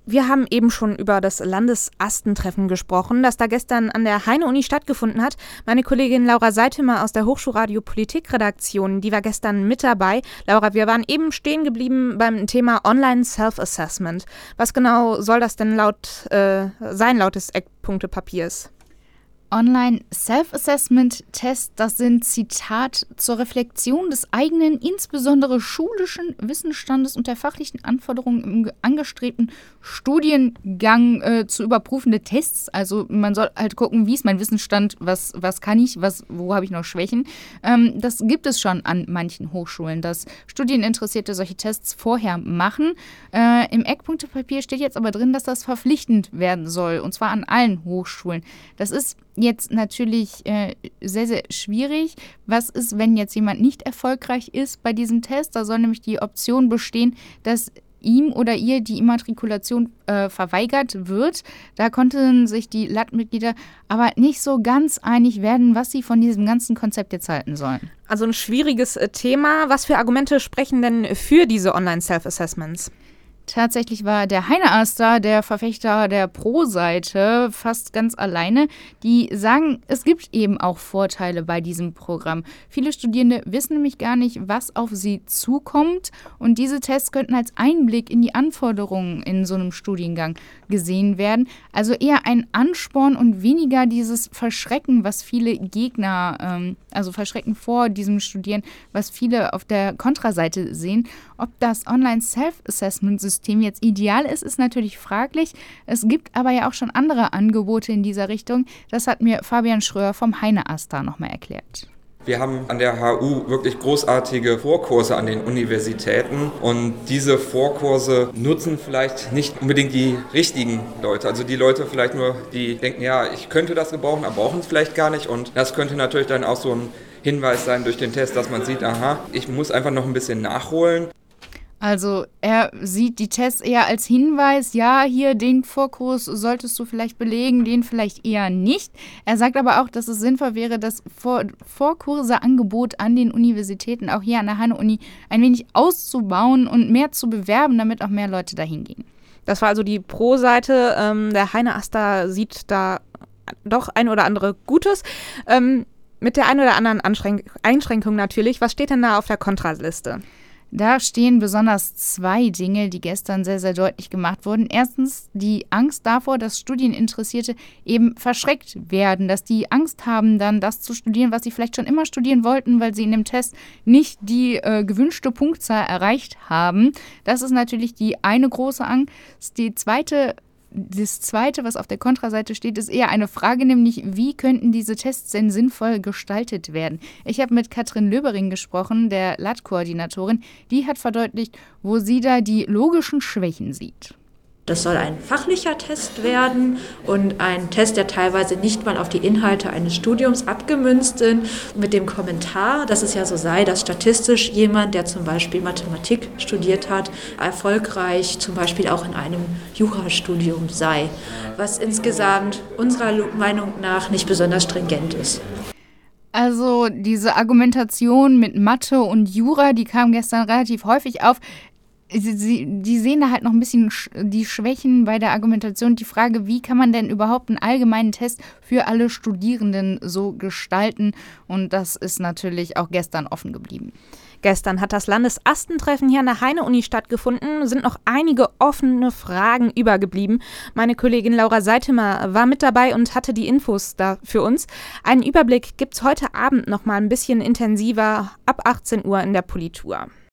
Wir haben eben schon über das Landesastentreffen gesprochen, das da gestern an der Heine-Uni stattgefunden hat. Meine Kollegin Laura Seitema aus der Hochschulradio Politikredaktion, die war gestern mit dabei. Laura, wir waren eben stehen geblieben beim Thema Online Self-Assessment. Was genau soll das denn sein laut des Eckpunktepapiers? Online-Self-Assessment-Tests, das sind, Zitat, zur Reflexion des eigenen, insbesondere schulischen Wissensstandes und der fachlichen Anforderungen im angestrebten Studiengang zu überprüfende Tests. Also man soll halt gucken, wie ist mein Wissensstand, was kann ich, wo habe ich noch Schwächen. Das gibt es schon an manchen Hochschulen, dass Studieninteressierte solche Tests vorher machen. Im Eckpunktepapier steht jetzt aber drin, dass das verpflichtend werden soll, und zwar an allen Hochschulen. Das ist jetzt natürlich sehr, sehr schwierig. Was ist, wenn jetzt jemand nicht erfolgreich ist bei diesem Test? Da soll nämlich die Option bestehen, dass ihm oder ihr die Immatrikulation verweigert wird. Da konnten sich die LAT-Mitglieder aber nicht so ganz einig werden, was sie von diesem ganzen Konzept jetzt halten sollen. Also ein schwieriges Thema. Was für Argumente sprechen denn für diese Online-Self-Assessments? Tatsächlich war der Heine-Aster der Verfechter der Pro-Seite fast ganz alleine. Die sagen, es gibt eben auch Vorteile bei diesem Programm. Viele Studierende wissen nämlich gar nicht, was auf sie zukommt. Und diese Tests könnten als Einblick in die Anforderungen in so einem Studiengang gesehen werden. Also eher ein Ansporn und weniger dieses Verschrecken, was viele Gegner, also Verschrecken vor diesem Studieren, was viele auf der Kontraseite sehen. Ob das Online-Self-Assessment-System jetzt ideal ist, ist natürlich fraglich. Es gibt aber ja auch schon andere Angebote in dieser Richtung. Das hat mir Fabian Schröer vom Heine-Aster nochmal erklärt. Wir haben an der HU wirklich großartige Vorkurse an den Universitäten und diese Vorkurse nutzen vielleicht nicht unbedingt die richtigen Leute. Also die Leute vielleicht nur, die denken, ja, ich könnte das gebrauchen, aber brauchen es vielleicht gar nicht, und das könnte natürlich dann auch so ein Hinweis sein durch den Test, dass man sieht, aha, ich muss einfach noch ein bisschen nachholen. Also er sieht die Tests eher als Hinweis, ja, hier den Vorkurs solltest du vielleicht belegen, den vielleicht eher nicht. Er sagt aber auch, dass es sinnvoll wäre, das Vorkurseangebot an den Universitäten, auch hier an der Heine-Uni, ein wenig auszubauen und mehr zu bewerben, damit auch mehr Leute dahin gehen. Das war also die Pro-Seite. Der Heine-Aster sieht da doch ein oder andere Gutes. Mit der einen oder anderen Einschränkung natürlich. Was steht denn da auf der Kontraliste? Da stehen besonders 2 Dinge, die gestern sehr, sehr deutlich gemacht wurden. Erstens die Angst davor, dass Studieninteressierte eben verschreckt werden, dass die Angst haben, dann das zu studieren, was sie vielleicht schon immer studieren wollten, weil sie in dem Test nicht die gewünschte Punktzahl erreicht haben. Das ist natürlich die eine große Angst. Das Zweite, was auf der Kontraseite steht, ist eher eine Frage, nämlich wie könnten diese Tests denn sinnvoll gestaltet werden? Ich habe mit Katrin Löbering gesprochen, der LAT-Koordinatorin. Die hat verdeutlicht, wo sie da die logischen Schwächen sieht. Das soll ein fachlicher Test werden und ein Test, der teilweise nicht mal auf die Inhalte eines Studiums abgemünzt sind, mit dem Kommentar, dass es ja so sei, dass statistisch jemand, der zum Beispiel Mathematik studiert hat, erfolgreich zum Beispiel auch in einem Jurastudium sei, was insgesamt unserer Meinung nach nicht besonders stringent ist. Also diese Argumentation mit Mathe und Jura, die kam gestern relativ häufig auf. Die sehen da halt noch ein bisschen die Schwächen bei der Argumentation. Die Frage, wie kann man denn überhaupt einen allgemeinen Test für alle Studierenden so gestalten? Und das ist natürlich auch gestern offen geblieben. Gestern hat das Landesastentreffen hier an der Heine-Uni stattgefunden, sind noch einige offene Fragen übergeblieben. Meine Kollegin Laura Seitema war mit dabei und hatte die Infos da für uns. Einen Überblick gibt's heute Abend noch mal ein bisschen intensiver ab 18 Uhr in der Politur.